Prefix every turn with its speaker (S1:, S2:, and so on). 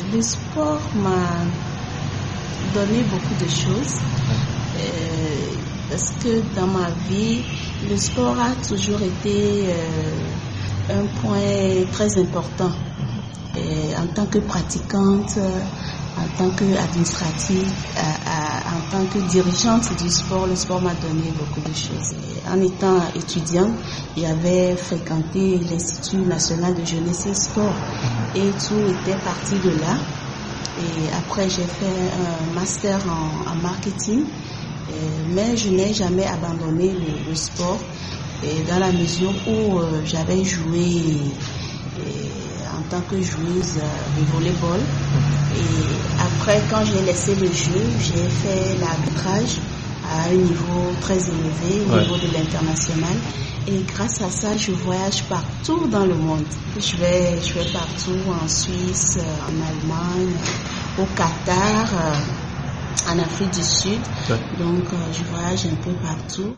S1: Le sport m'a donné beaucoup de choses parce que dans ma vie, le sport a toujours été un point très important. En tant que pratiquante, en tant qu'administrative, en tant que dirigeante du sport, le sport m'a donné beaucoup de choses. En étant étudiante, j'avais fréquenté l'Institut national de jeunesse et sport et tout était parti de là. Et après, j'ai fait un master en marketing, mais je n'ai jamais abandonné le sport dans la mesure où j'avais joué en tant que joueuse de volleyball. Et après, quand j'ai laissé le jeu, j'ai fait l'arbitrage à un niveau très élevé, au niveau de l'international. Et grâce à ça, je voyage partout dans le monde. Je vais partout, en Suisse, en Allemagne, au Qatar, en Afrique du Sud. Donc, je voyage un peu partout.